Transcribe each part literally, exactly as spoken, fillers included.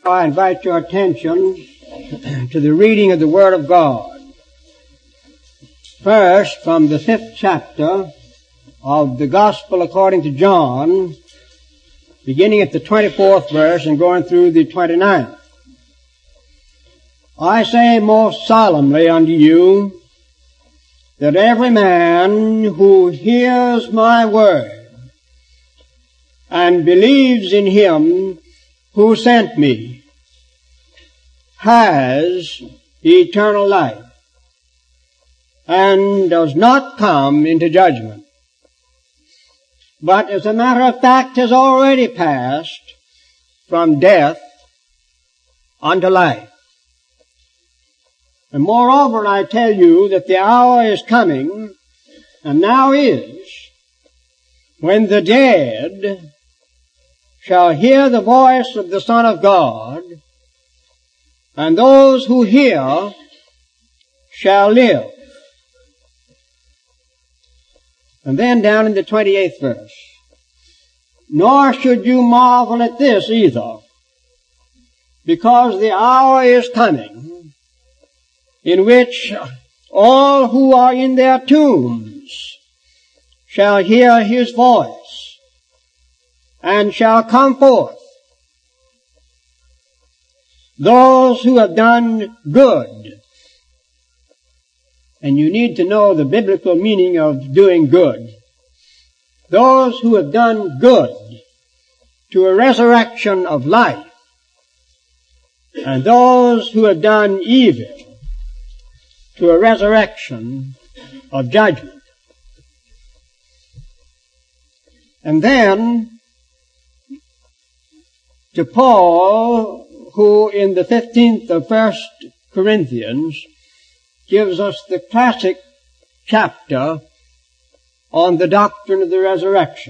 I invite your attention to the reading of the Word of God. First, from the fifth chapter of the Gospel according to John, beginning at the twenty-fourth verse and going through the twenty-ninth. I say most solemnly unto you, that every man who hears my word and believes in him who sent me has eternal life and does not come into judgment, but as a matter of fact has already passed from death unto life. And moreover, I tell you that the hour is coming, and now is, when the dead shall hear the voice of the Son of God, and those who hear shall live. And then down in the twenty-eighth verse, nor should you marvel at this either, because the hour is coming in which all who are in their tombs shall hear his voice and shall come forth. Those who have done good, and you need to know the biblical meaning of doing good, those who have done good to a resurrection of life, and those who have done evil to a resurrection of judgment. And then to Paul, who in the fifteenth of First Corinthians gives us the classic chapter on the doctrine of the resurrection,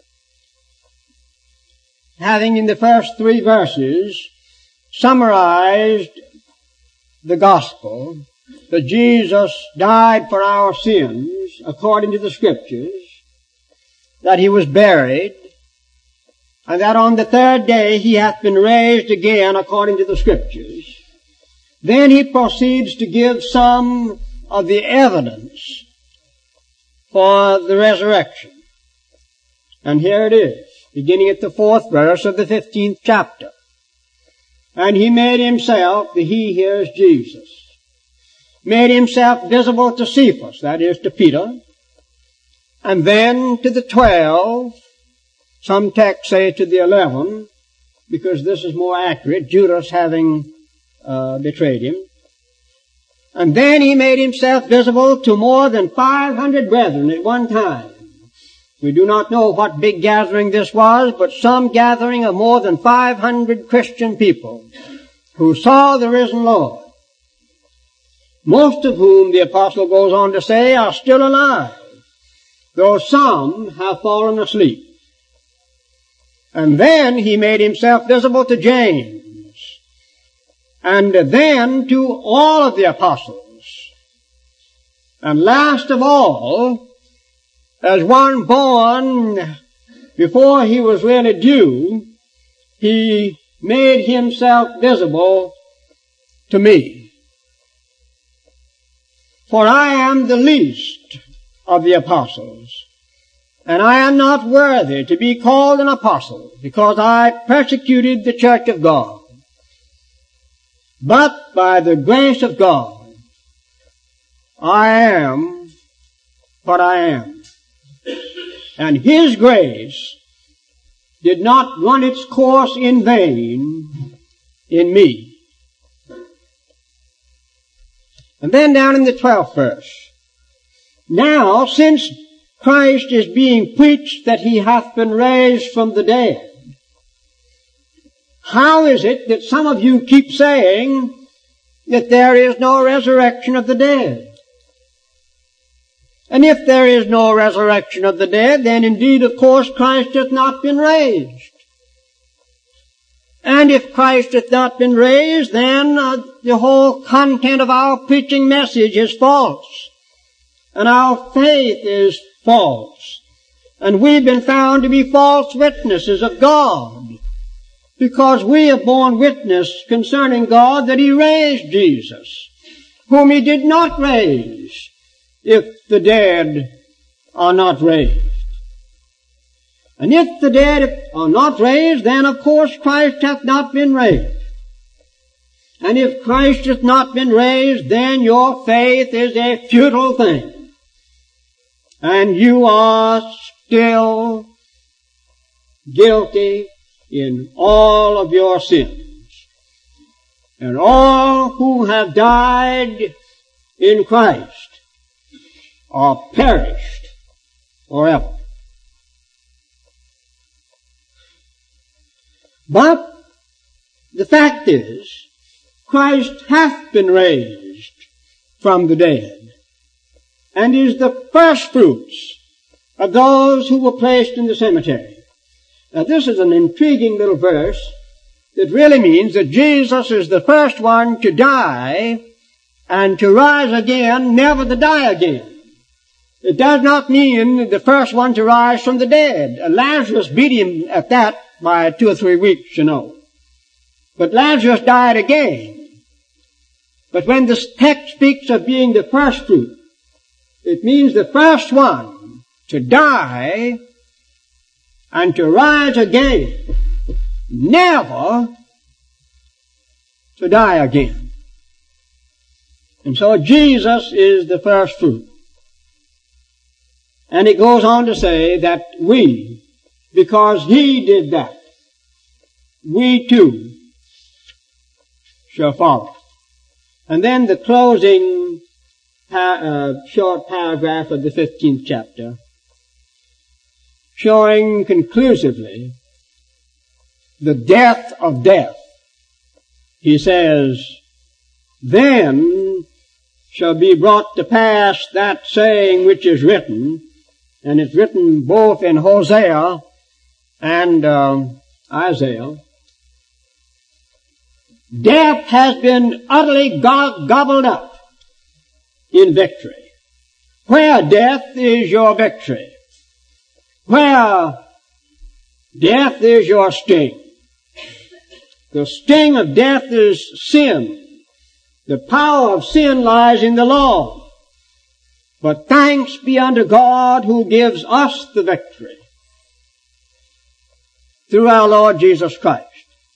having in the first three verses summarized the gospel, that Jesus died for our sins according to the Scriptures, that he was buried, and that on the third day he hath been raised again according to the Scriptures. Then he proceeds to give some of the evidence for the resurrection. And here it is, beginning at the fourth verse of the fifteenth chapter. And he made himself, the he here is Jesus, made himself visible to Cephas, that is to Peter, and then to the twelve. Some texts say to the eleven, because this is more accurate, Judas having uh, betrayed him. And then he made himself visible to more than five hundred brethren at one time. We do not know what big gathering this was, but some gathering of more than five hundred Christian people who saw the risen Lord, most of whom, the apostle goes on to say, are still alive, though some have fallen asleep. And then he made himself visible to James, and then to all of the apostles. And last of all, as one born before he was really due, he made himself visible to me. For I am the least of the apostles, and I am not worthy to be called an apostle, because I persecuted the church of God. But by the grace of God, I am what I am. And his grace did not run its course in vain in me. And then down in the twelfth verse, now since Christ is being preached that he hath been raised from the dead, how is it that some of you keep saying that there is no resurrection of the dead? And if there is no resurrection of the dead, then indeed, of course, Christ hath not been raised. And if Christ hath not been raised, then uh, the whole content of our preaching message is false. And our faith is false. And we've been found to be false witnesses of God. Because we have borne witness concerning God that He raised Jesus, whom He did not raise, if the dead are not raised. And if the dead are not raised, then of course Christ hath not been raised. And if Christ hath not been raised, then your faith is a futile thing. And you are still guilty in all of your sins. And all who have died in Christ are perished forever. But the fact is, Christ hath been raised from the dead, and is the first fruits of those who were placed in the cemetery. Now this is an intriguing little verse that really means that Jesus is the first one to die and to rise again, never to die again. It does not mean the first one to rise from the dead. Lazarus beat him at that by two or three weeks, you know. But Lazarus died again. But when the text speaks of being the first fruit, it means the first one to die and to rise again, never to die again. And so Jesus is the first fruit. And it goes on to say that we, because He did that, we too shall follow. And then the closing pa- uh, short paragraph of the fifteenth chapter, showing conclusively the death of death. He says, then shall be brought to pass that saying which is written, and it's written both in Hosea and uh, Isaiah. Death has been utterly go- gobbled up in victory. Where, death, is your victory? Where, death, is your sting? The sting of death is sin. The power of sin lies in the law. But thanks be unto God who gives us the victory through our Lord Jesus Christ.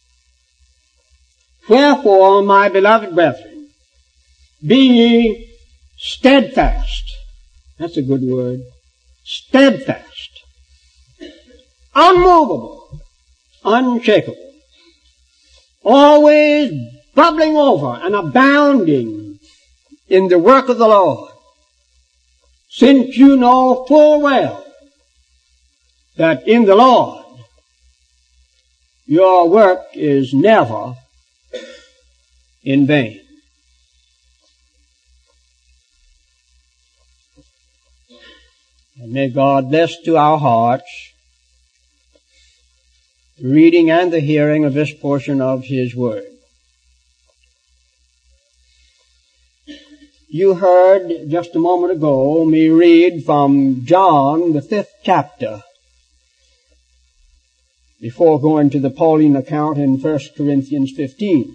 Wherefore, my beloved brethren, be ye steadfast. That's a good word. Steadfast. Unmovable. Unshakable. Always bubbling over and abounding in the work of the Lord, since you know full well that in the Lord your work is never in vain. And may God bless to our hearts the reading and the hearing of this portion of His Word. You heard just a moment ago me read from John, the fifth chapter, before going to the Pauline account in First Corinthians fifteen.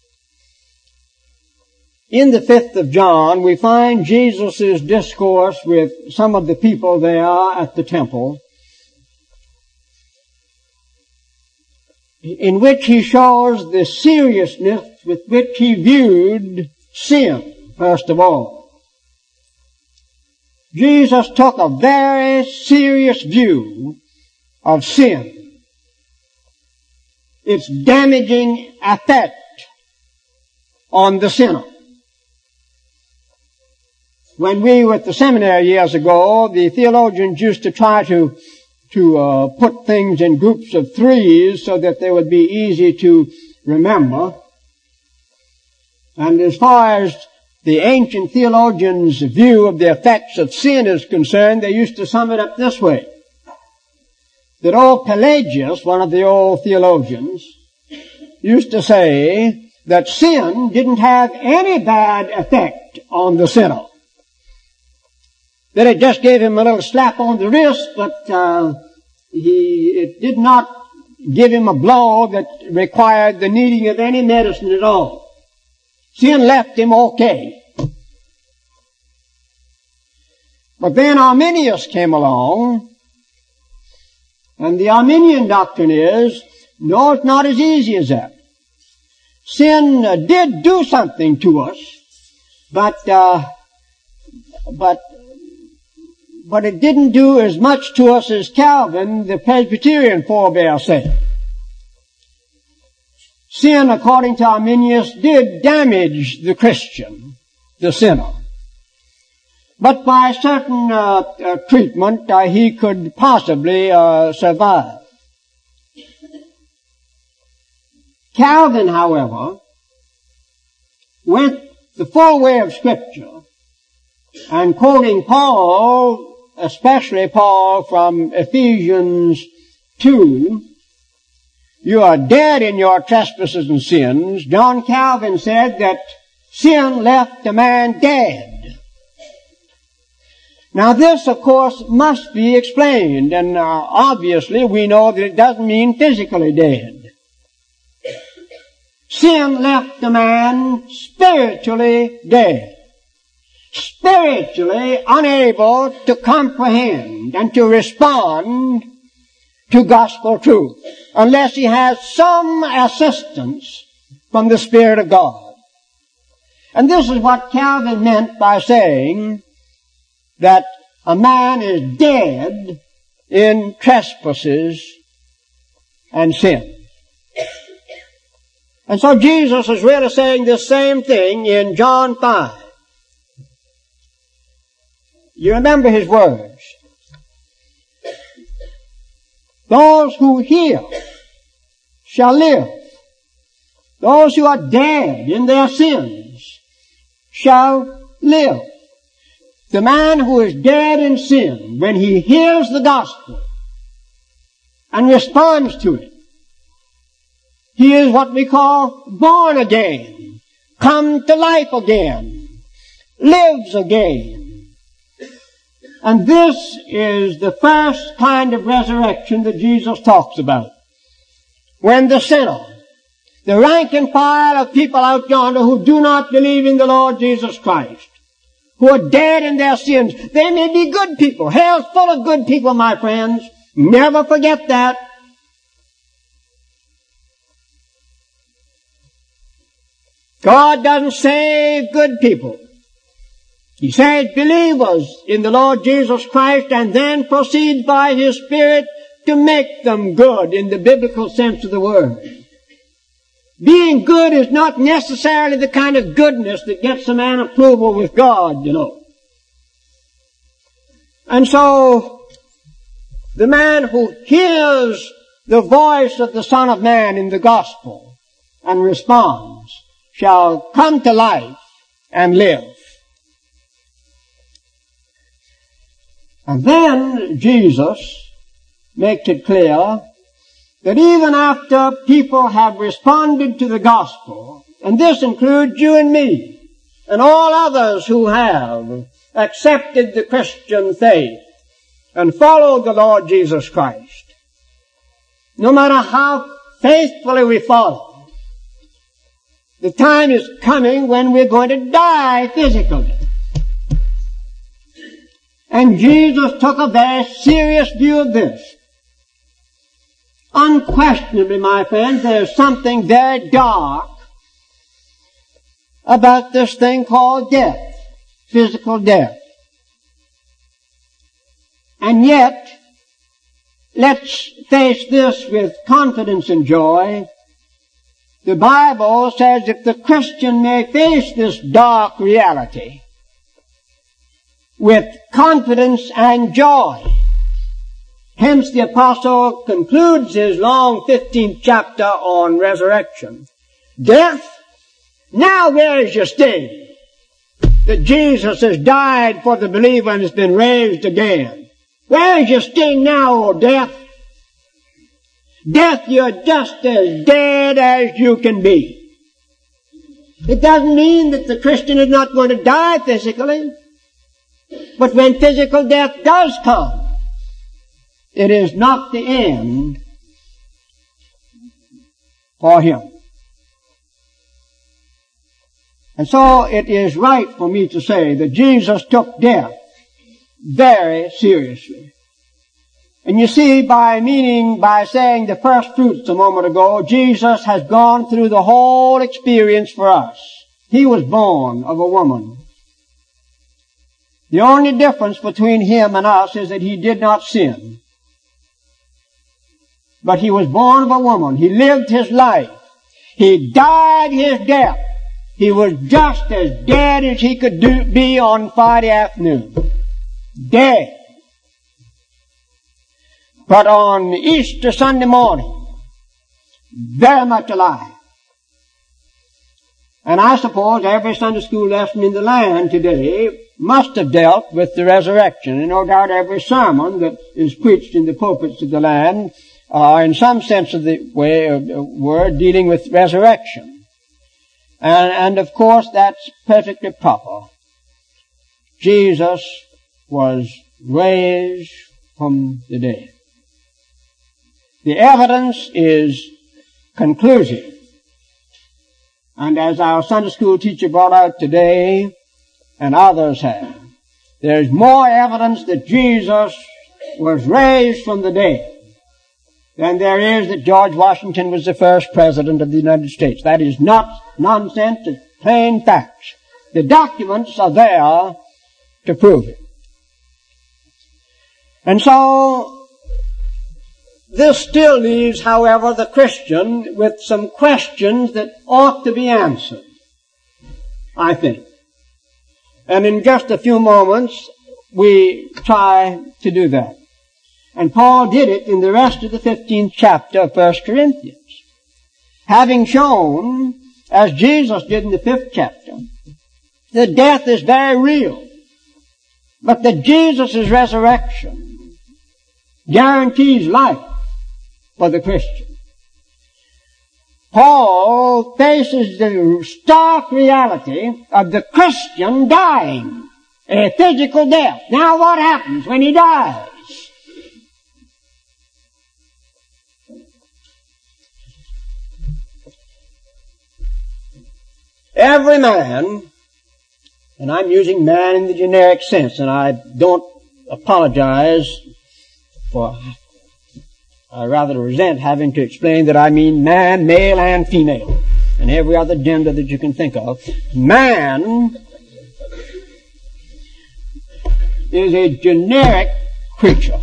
In the fifth of John, we find Jesus' discourse with some of the people there at the temple, in which he shows the seriousness with which he viewed sin, first of all. Jesus took a very serious view of sin, its damaging effect on the sinner. When we were at the seminary years ago, the theologians used to try to to uh, put things in groups of threes so that they would be easy to remember. And as far as the ancient theologians' view of the effects of sin is concerned, they used to sum it up this way: that old Pelagius, one of the old theologians, used to say that sin didn't have any bad effect on the sinner. That it just gave him a little slap on the wrist, but uh, he it did not give him a blow that required the needing of any medicine at all. Sin left him okay. But then Arminius came along, and the Arminian doctrine is, no, it's not as easy as that. Sin uh, did do something to us, but, uh, but, but it didn't do as much to us as Calvin, the Presbyterian forebear, said. Sin, according to Arminius, did damage the Christian, the sinner. But by certain uh, uh, treatment, uh, he could possibly uh, survive. Calvin, however, went the full way of Scripture, and quoting Paul, especially Paul from Ephesians two, you are dead in your trespasses and sins. John Calvin said that sin left a man dead. Now this, of course, must be explained, and uh, obviously we know that it doesn't mean physically dead. Sin left a man spiritually dead. Spiritually unable to comprehend and to respond to gospel truth, unless he has some assistance from the Spirit of God. And this is what Calvin meant by saying that a man is dead in trespasses and sin. And so Jesus is really saying the same thing in John five. You remember his words. Those who hear shall live. Those who are dead in their sins shall live. The man who is dead in sin, when he hears the gospel and responds to it, he is what we call born again, come to life again, lives again. And this is the first kind of resurrection that Jesus talks about. When the sinner, the rank and file of people out yonder who do not believe in the Lord Jesus Christ, who are dead in their sins, they may be good people. Hell's full of good people, my friends. Never forget that. God doesn't save good people. He saves believers in the Lord Jesus Christ and then proceeds by His Spirit to make them good in the biblical sense of the word. Being good is not necessarily the kind of goodness that gets a man approval with God, you know. And so, the man who hears the voice of the Son of Man in the gospel and responds shall come to life and live. And then Jesus makes it clear that even after people have responded to the gospel, and this includes you and me, and all others who have accepted the Christian faith and followed the Lord Jesus Christ, no matter how faithfully we follow, the time is coming when we're going to die physically. And Jesus took a very serious view of this. Unquestionably, my friends, there's something very dark about this thing called death, physical death. And yet, let's face this with confidence and joy. The Bible says that the Christian may face this dark reality with confidence and joy. Hence the apostle concludes his long fifteenth chapter on resurrection. Death, now where is your sting? That Jesus has died for the believer and has been raised again. Where is your sting now, O death? Death, you're just as dead as you can be. It doesn't mean that the Christian is not going to die physically. But when physical death does come, it is not the end for him. And so it is right for me to say that Jesus took death very seriously. And you see, by meaning, by saying the first fruits a moment ago, Jesus has gone through the whole experience for us. He was born of a woman. The only difference between him and us is that he did not sin. But he was born of a woman. He lived his life. He died his death. He was just as dead as he could do, be on Friday afternoon. Dead. But on Easter Sunday morning, very much alive. And I suppose every Sunday school lesson in the land today must have dealt with the resurrection. And no doubt every sermon that is preached in the pulpits of the land are in some sense of the way of the word dealing with resurrection. And, and of course that's perfectly proper. Jesus was raised from the dead. The evidence is conclusive. And as our Sunday school teacher brought out today, and others have, there's more evidence that Jesus was raised from the dead than there is that George Washington was the first president of the United States. That is not nonsense, it's plain facts. The documents are there to prove it. And so, this still leaves, however, the Christian with some questions that ought to be answered, I think. And in just a few moments, we try to do that. And Paul did it in the rest of the fifteenth chapter of First Corinthians. Having shown, as Jesus did in the fifth chapter, that death is very real, but that Jesus' resurrection guarantees life for the Christian. Paul faces the stark reality of the Christian dying, a physical death. Now what happens when he dies? Every man, and I'm using man in the generic sense, and I don't apologize for, I rather resent having to explain that I mean man, male and female, and every other gender that you can think of. Man is a generic creature.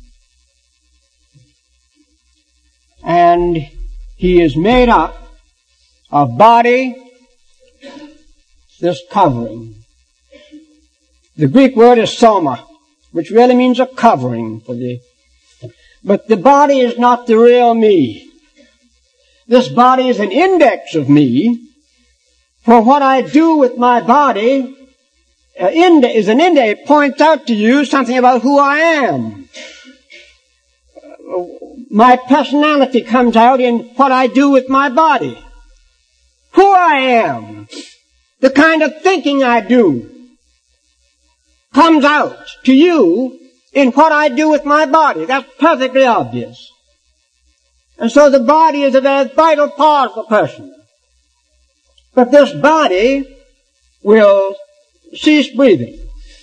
And he is made up of body, this covering. The Greek word is soma, which really means a covering for the, but the body is not the real me. This body is an index of me, for what I do with my body uh, inde- is an index. It points out to you something about who I am. Uh, my personality comes out in what I do with my body. Who I am. The kind of thinking I do comes out to you in what I do with my body. That's perfectly obvious. And so the body is a very vital part of a person. But this body will cease breathing.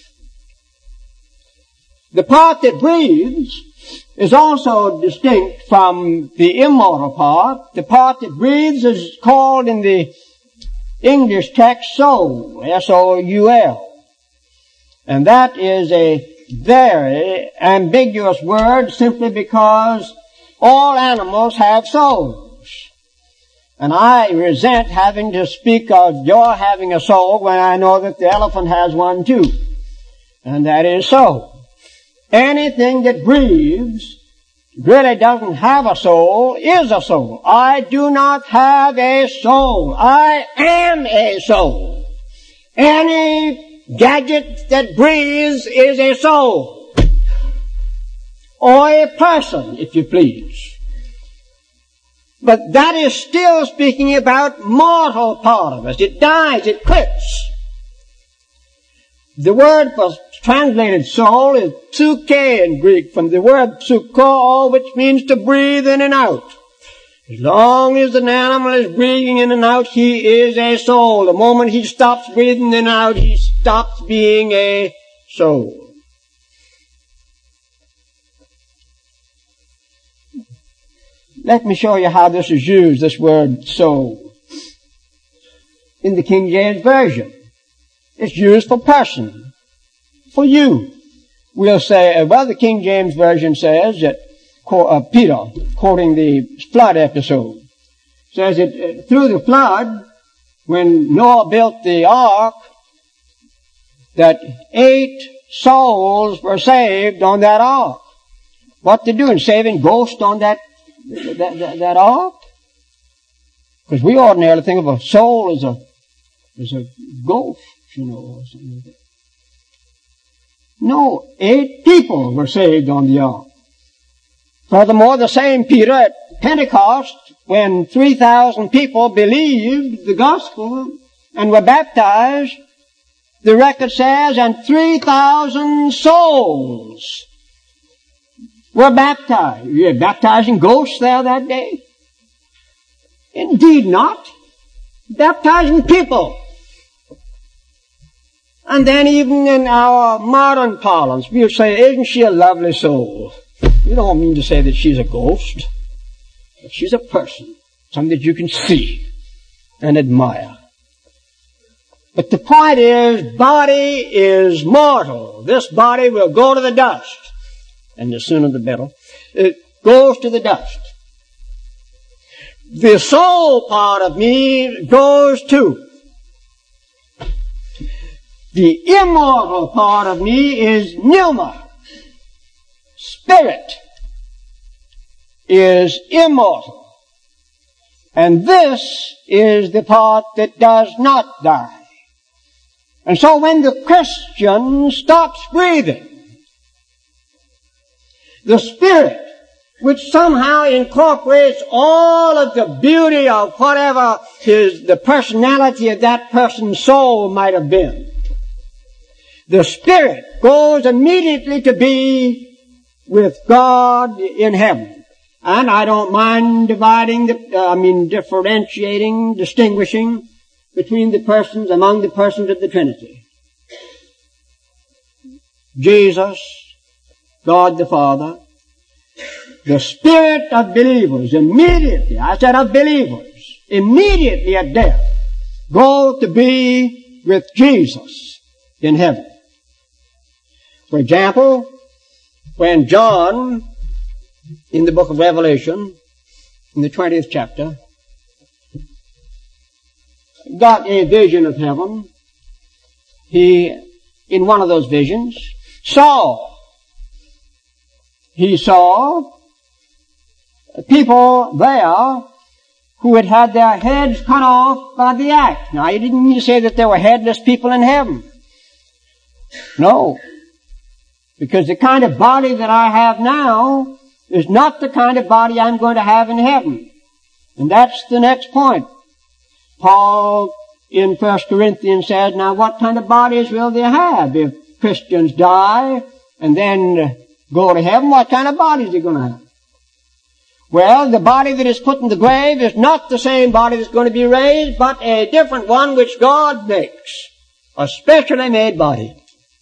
The part that breathes is also distinct from the immortal part. The part that breathes is called in the English text soul, S O U L. And that is a very ambiguous word simply because all animals have souls. And I resent having to speak of your having a soul when I know that the elephant has one too. And that is so. Anything that breathes really doesn't have a soul is a soul. I do not have a soul. I am a soul. Any gadget that breathes is a soul. Or a person, if you please. But that is still speaking about mortal part of us. It dies, it quits. The word for translated soul is psyche in Greek, from the word psycho, which means to breathe in and out. As long as an animal is breathing in and out, he is a soul. The moment he stops breathing in and out, he stops being a soul. Let me show you how this is used, this word soul. In the King James Version, it's used for person, for you. We'll say, uh, well, the King James Version says that uh, Peter, quoting the flood episode, says that uh, through the flood, when Noah built the ark, that eight souls were saved on that ark. What they doing? Saving ghosts on that that, that, that ark? Because we ordinarily think of a soul as a as a ghost, you know, or something like that. No, eight people were saved on the ark. Furthermore, the same Peter at Pentecost, when three thousand people believed the gospel and were baptized, the record says, and three thousand souls were baptized. You were baptizing ghosts there that day? Indeed not. Baptizing people. And then even in our modern parlance, we'll say, isn't she a lovely soul? You don't mean to say that she's a ghost. But she's a person. Something that you can see and admire. But the point is, body is mortal. This body will go to the dust. And the sooner the better. It goes to the dust. The soul part of me goes too. The immortal part of me is pneuma. Spirit is immortal. And this is the part that does not die. And so when the Christian stops breathing, the Spirit, which somehow incorporates all of the beauty of whatever his, the personality of that person's soul might have been, the Spirit goes immediately to be with God in heaven. And I don't mind dividing, the, uh, I mean differentiating, distinguishing between the persons, among the persons of the Trinity. Jesus, God the Father, the Spirit of believers, immediately, I said of believers, immediately at death, go to be with Jesus in heaven. For example, when John, in the book of Revelation, in the twentieth chapter, got a vision of heaven, he, in one of those visions, saw, he saw people there who had had their heads cut off by the axe. Now, he didn't mean to say that there were headless people in heaven. No. Because the kind of body that I have now is not the kind of body I'm going to have in heaven. And that's the next point. Paul in First Corinthians says, now what kind of bodies will they have? If Christians die and then go to heaven, what kind of bodies are they going to have? Well, the body that is put in the grave is not the same body that's going to be raised, but a different one which God makes. A specially made body.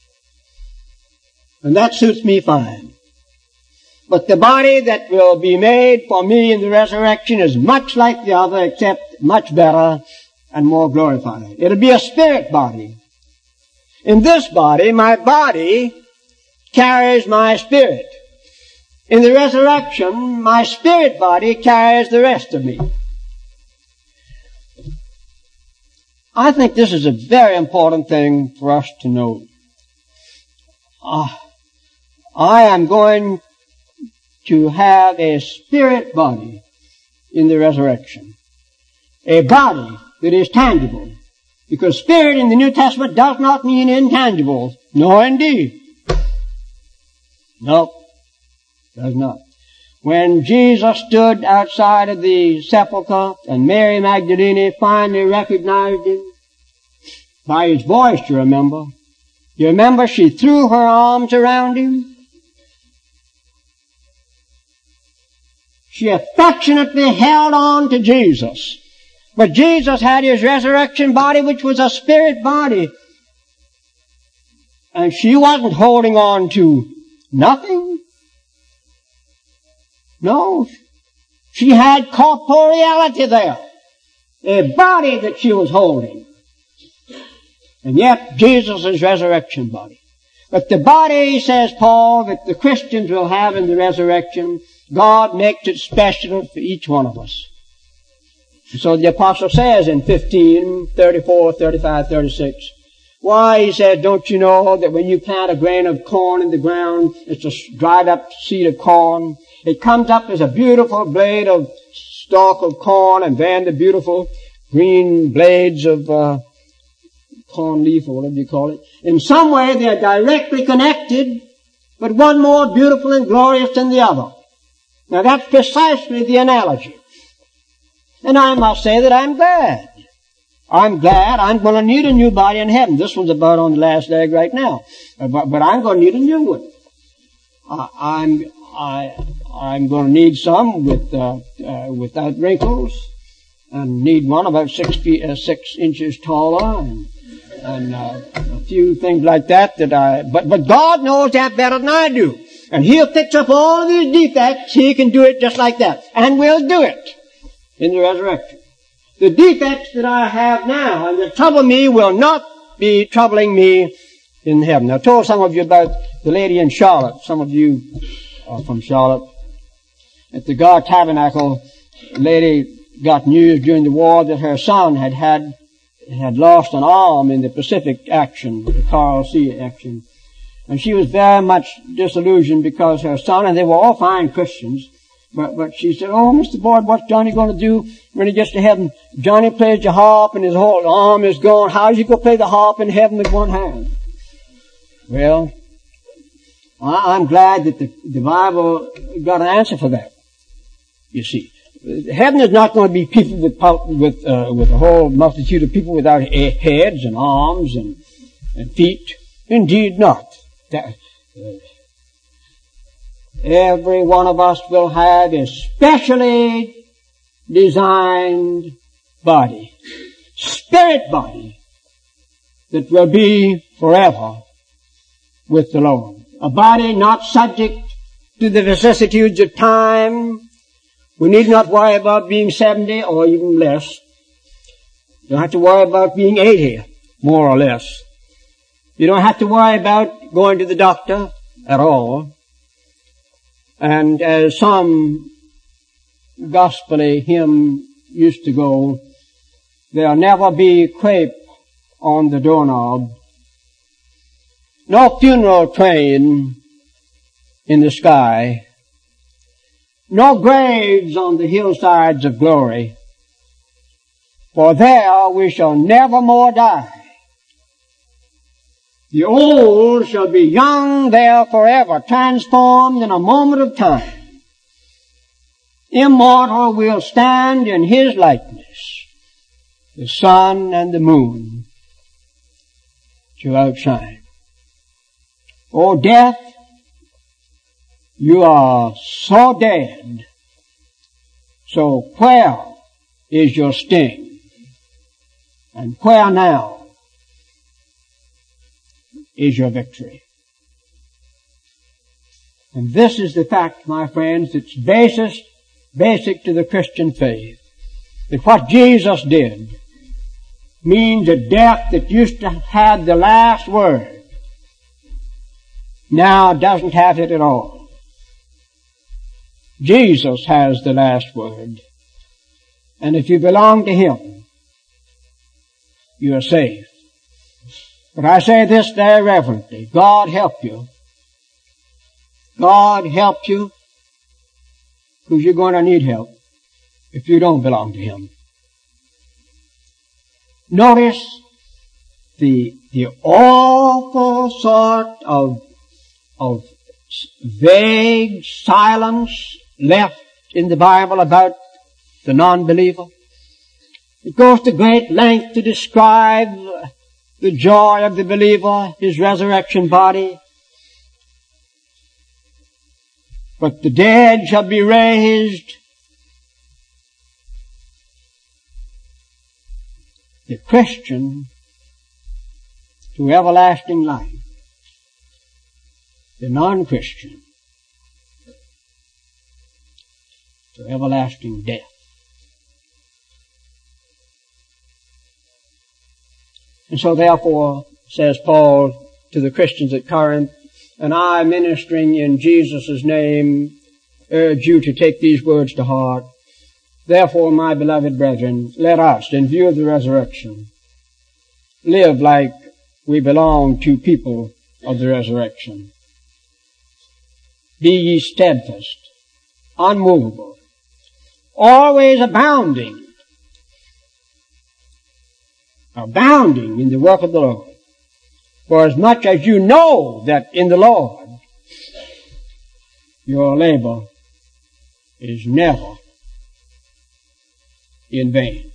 And that suits me fine. But the body that will be made for me in the resurrection is much like the other, except much better and more glorified. It'll be a spirit body. In this body, my body carries my spirit. In the resurrection, my spirit body carries the rest of me. I think this is a very important thing for us to know. Uh, I am going to have a spirit body in the resurrection. A body that is tangible. Because spirit in the New Testament does not mean intangible. No, indeed. No, does not. When Jesus stood outside of the sepulchre and Mary Magdalene finally recognized him, by his voice, you remember. You remember she threw her arms around him? She affectionately held on to Jesus. But Jesus had his resurrection body, which was a spirit body. And she wasn't holding on to nothing. No. She had corporeality there. A body that she was holding. And yet, Jesus' resurrection body. But the body, says Paul, that the Christians will have in the resurrection, God makes it special for each one of us. And so the apostle says in fifteen, thirty-four, thirty-five, thirty-six, why, he says, don't you know that when you plant a grain of corn in the ground, it's a dried up seed of corn, it comes up as a beautiful blade of stalk of corn, and then the beautiful green blades of uh, corn leaf, or whatever you call it. In some way they are directly connected, but one more beautiful and glorious than the other. Now that's precisely the analogy. And I must say that I'm glad. I'm glad I'm going to need a new body in heaven. This one's about on the last leg right now. But, but I'm going to need a new one. Uh, I'm, I, I'm going to need some with, uh, uh, without wrinkles, and need one about six feet, uh, six inches taller, and, and uh, a few things like that that I, but, but God knows that better than I do. And He'll fix up all of these defects. He can do it just like that. And we'll do it in the resurrection. The defects that I have now and that trouble me will not be troubling me in heaven. I told some of you about the lady in Charlotte. Some of you are from Charlotte. At the Guard Tabernacle, a lady got news during the war that her son had had, had lost an arm in the Pacific action, the Coral Sea action. And she was very much disillusioned because her son, and they were all fine Christians, but, but she said, oh, Mister Boyd, what's Johnny going to do when he gets to heaven? Johnny plays the harp and his whole arm is gone. How's he going to play the harp in heaven with one hand? Well, I, I'm glad that the, the Bible got an answer for that. You see, heaven is not going to be people with, with, uh, with a whole multitude of people without heads and arms and, and feet. Indeed not. That, uh, every one of us will have a specially designed body, spirit body, that will be forever with the Lord. A body not subject to the vicissitudes of time. We need not worry about being seventy or even less. You don't have to worry about being eighty, more or less. You don't have to worry about going to the doctor at all. And as some gospel-y hymn used to go, there'll never be crepe on the doorknob, no funeral train in the sky, no graves on the hillsides of glory, for there we shall never more die. The old shall be young there forever, transformed in a moment of time. Immortal will stand in His likeness. The sun and the moon shall outshine. O death, you are so dead. So where is your sting? And where now is your victory? And this is the fact, my friends, that's basis, basic to the Christian faith. That what Jesus did means that death that used to have the last word now doesn't have it at all. Jesus has the last word. And if you belong to Him, you are saved. But I say this very reverently. God help you. God help you, because you're going to need help if you don't belong to Him. Notice the, the awful sort of, of vague silence left in the Bible about the non-believer. It goes to great length to describe the joy of the believer, his resurrection body. But the dead shall be raised the Christian to everlasting life, the non-Christian to everlasting death. And so therefore, says Paul to the Christians at Corinth, and I, ministering in Jesus' name, urge you to take these words to heart. Therefore, my beloved brethren, let us, in view of the resurrection, live like we belong to people of the resurrection. Be ye steadfast, unmovable, always abounding, abounding in the work of the Lord. For as much as you know that in the Lord your labor is never in vain.